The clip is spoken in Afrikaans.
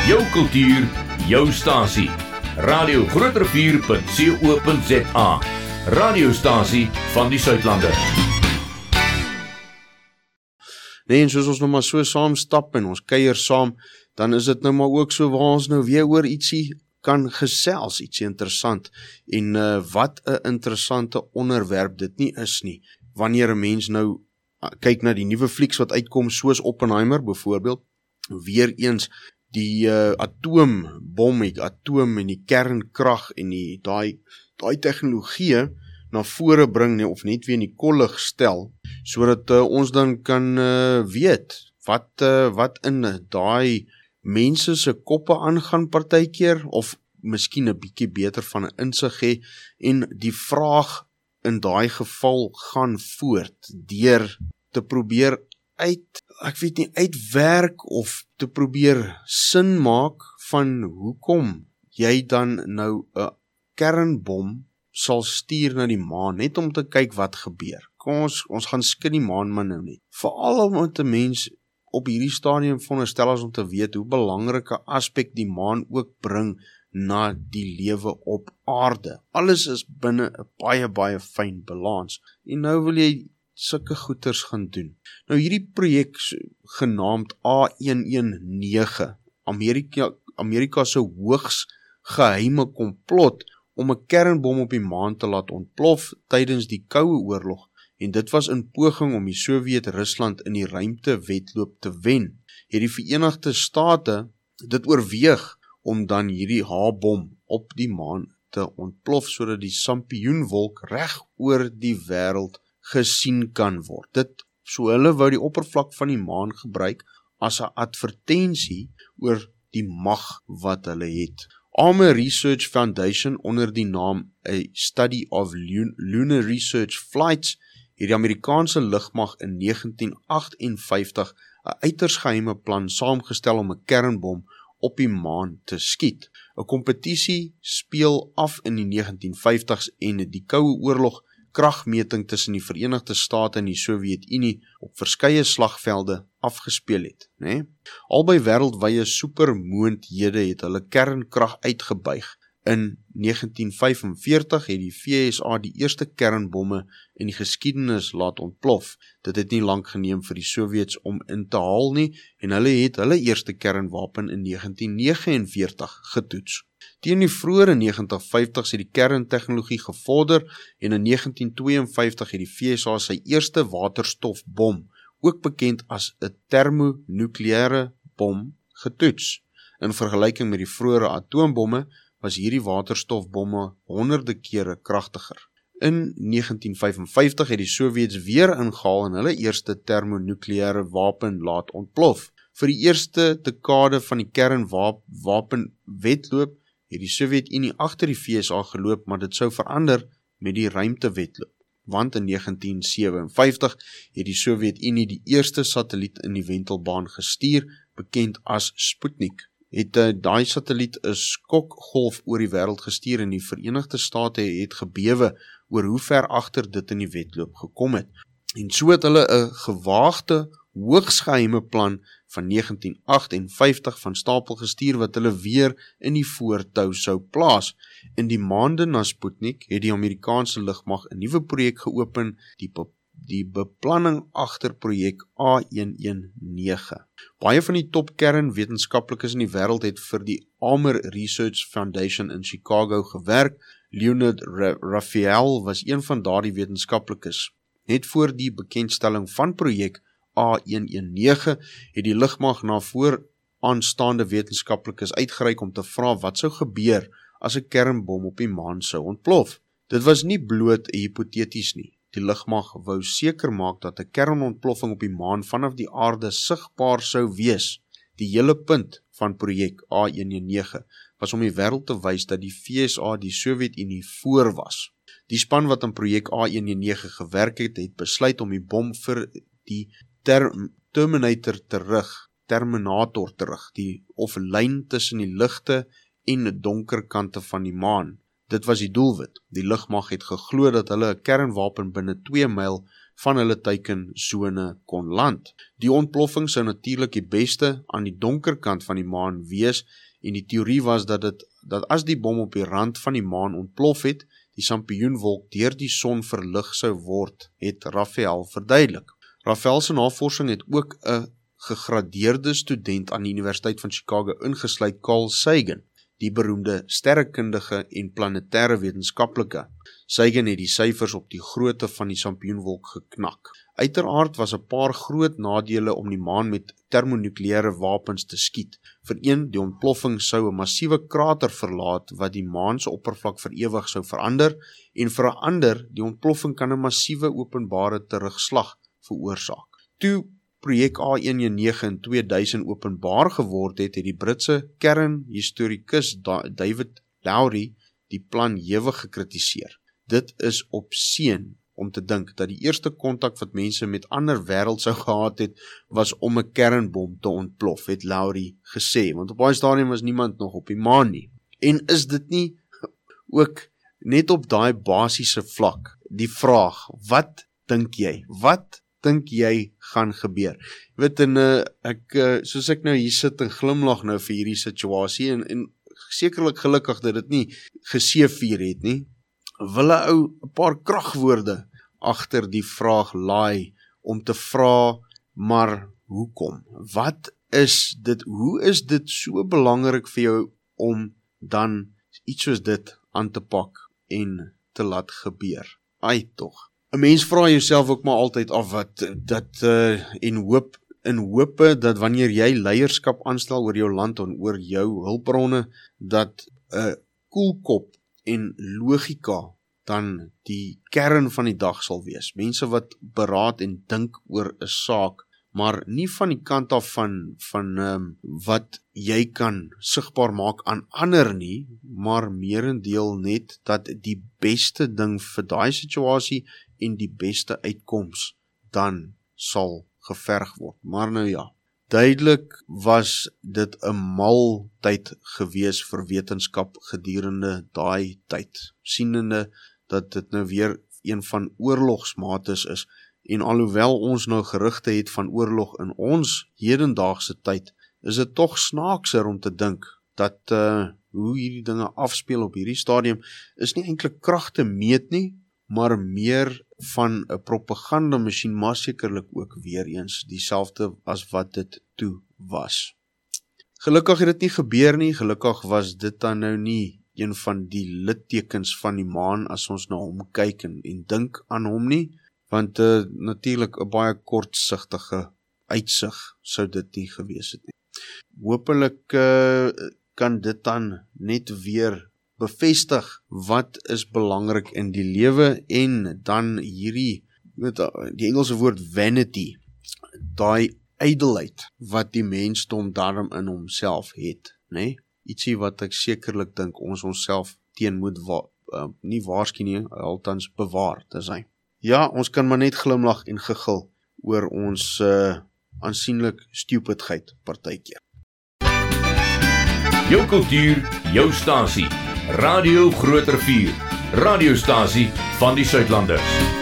Jou kultuur, jou stasie. Radio Groot Rivier.co.za. Radiostasie van die Suidlande. Nee, en soos ons nou maar so saam stap en ons kuier saam, dan is dit nou maar ook so waar ons nou weer oor ietsie kan gesels, ietsie interessant. En wat 'n interessante onderwerp dit nie is nie. Wanneer 'n mens nou kyk na die nuwe flieks wat uitkom, soos Oppenheimer byvoorbeeld, weer eens die atoombom, die atoom en die kernkrag en daai tegnologie na vore bring, of net weer in die kollig stel, sodat ons dan kan weet wat in daai mense se koppe aangaan partykeer, of miskien 'n bietjie beter van 'n insig hê, en die vraag in daai geval gaan voort deur te probeer uitwerk of te probeer sin maak van hoekom jy dan nou 'n kernbom sal stuur na die maan, net om te kyk wat gebeur. Kom ons gaan skud die maan maar nou net. Veral omdat 'n mens op hierdie stadium veronderstel is om te weet hoe belangrike aspek die maan ook bring na die lewe op aarde. Alles is binne 'n baie fyn balans. En nou wil jy sulke goeters gaan doen. Nou hierdie projek genaamd A119, Amerika se hoogs geheime komplot om 'n kernbom op die maan te laat ontplof tydens die Koue Oorlog, en dit was in poging om die Sowjet-Rusland in die ruimtewedloop te wen. Het die Verenigde State dit oorweeg om dan hierdie H-bom op die maan te ontplof, sodat die sampioenwolk reg oor die wêreld gesien kan word. Hulle wou die oppervlak van die maan gebruik as 'n advertensie oor die mag wat hulle het. Army Research Foundation, onder die naam A Study of Lunar Research Flights, het die Amerikaanse lugmag in 1958 'n uiters geheime plan saamgestel om 'n kernbom op die maan te skiet. 'n Kompetisie speel af in die 1950s en die Koue Oorlog kragmeting tussen die Verenigde State en die Sowjetunie op verskeie slagvelde afgespeel het. Albei wêreldwye supermoondhede het hulle kernkrag uitgebuig. In 1945 het die VSA die eerste kernbomme in die geskiedenis laat ontplof. Dit het nie lank geneem vir die Sowjets om in te haal nie, en hulle het hulle eerste kernwapen in 1949 getoets. Teen die vroeë 1950s het die kerntegnologie gevorder, en in 1952 het die VSA sy eerste waterstofbom, ook bekend as 'n termonukleêre bom, getoets. In vergelyking met die vroeëre atoombomme was hierdie waterstofbomme honderde kere kragtiger. In 1955 het die Sowjets weer ingehaal en hulle eerste termonukleêre wapen laat ontplof. Vir die eerste dekade van die kernwapenwedloop het die Sowjetunie agter die VSA geloop, maar dit sou verander met die ruimtewedloop. Want in 1957 het die Sowjetunie die eerste satelliet in die wentelbaan gestuur, bekend as Sputnik. Daai satelliet 'n skokgolf oor die wêreld gestuur, en die Verenigde State het gebewe oor hoe ver agter dit in die wedloop gekom het. En so het hulle 'n gewaagde, hoogs geheime plan van 1958 van stapel gestuur, wat hulle weer in die voortou sou plaas. In die maande na Sputnik het die Amerikaanse lugmag 'n nuwe projek geopen, die beplanning agter projek A119. Baie van die top kernwetenskaplikes in die wêreld het vir die Army Research Foundation in Chicago gewerk. Leonard Raphael was een van daardie wetenskaplikes. Net voor die bekendstelling van projek A119 het die lugmag na vooraanstaande wetenskaplikes uitgereik om te vra wat sou gebeur as 'n kernbom op die maan sou ontplof. Dit was nie bloot hipoteties nie. Die lugmag wou seker maak dat 'n kernontploffing op die maan vanaf die aarde sigbaar sou wees. Die hele punt van projek A119 was om die wêreld te wys dat die VSA die Sowjetunie voor was. Die span wat aan projek A119 gewerk het, het besluit om die bom vir die Terminator terug, of lyn tussen die ligte en die donker kante van die maan. Dit was die doelwit. Die lugmag het geglo dat hulle 'n kernwapen binne 2 myl van hulle teikensone kon land. Die ontploffing sou natuurlik die beste aan die donker kant van die maan wees en die teorie was dat as die bom op die rand van die maan ontplof het, die sampioenwolk deur die son verlig sou word, het Raphael verduidelik. Raphael se navorsing het ook 'n gegradeerde student aan die Universiteit van Chicago ingesluit, Carl Sagan, die beroemde sterrekundige en planetêre wetenskaplike. Sagan het die syfers op die grootte van die sampioenwolk geknak. Uiteraard was 'n paar groot nadele om die maan met termonukleêre wapens te skiet. Vir een, die ontploffing sou 'n massiewe krater verlaat wat die maan se oppervlak vir ewig sou verander, en vir 'n ander, die ontploffing kan 'n massiewe openbare terugslag veroorsaak. Toe projek A119 in 2000 openbaar geword het die Britse kernhistorikus David Lowry die plan hewig gekritiseer. Dit is obscene om te dink dat die eerste kontak wat mense met ander wêreld sou gehad het, was om 'n kernbom te ontplof, het Lowry gesê, want op daai stadium was niemand nog op die maan nie. En is dit nie ook net op daai basiese vlak die vraag, wat dink jy? Wat dink jy gaan gebeur? Jy weet, en soos ek nou hier sit en glimlag nou vir hierdie situasie, en sekerlik gelukkig dat dit nie geseevier het nie, wil 'n ou 'n paar kragwoorde agter die vraag laai om te vra, maar hoekom? Wat is dit? Hoe is dit so belangrik vir jou om dan iets soos dit aan te pak en te laat gebeur? Ai tog. 'n Mens vra jouself ook maar altyd af en hope dat wanneer jy leierskap aanstel oor jou land en oor jou hulpbronne, dat 'n koelkop en logika dan die kern van die dag sal wees. Mense wat beraad en dink oor 'n saak, maar nie van die kant af van wat jy kan sigbaar maak aan ander nie, maar meerendeel net dat die beste ding vir daai situasie en die beste uitkoms dan sal geverg word. Maar nou ja, duidelik was dit 'n mal tyd gewees vir wetenskap gedurende daai tyd, sienende dat dit nou weer een van oorlogsmates is, en alhoewel ons nou gerugte het van oorlog in ons hedendaagse tyd, is dit tog snaakser om te dink dat hoe hierdie dinge afspeel op hierdie stadium is nie eintlik krag te meet nie, maar meer van 'n propagandamasjien, maar sekerlik ook weer eens dieselfde as wat dit toe was. Gelukkig het dit nie gebeur nie, gelukkig was dit dan nou nie een van die littekens van die maan as ons na hom kyk en dink aan hom nie, want natuurlik 'n baie kortsigtige uitsig sou dit nie gewees het nie. Hopelik kan dit dan net weer bevestig wat is belangrik in die lewe, en dan hierdie, die Engelse woord vanity, daai ydelheid wat die mensdom daarom in homself het, né? Ietsie wat ek sekerlik dink ons onsself teen moet nie waarsku nie, althans bewaar te zijn. Ja, ons kan maar net glimlag en gegil oor ons aansienlik stupidheid partykeer. Jou kultuur, jou stasie. Radio Groot Rivier. Radiostasie van die Suidlanders.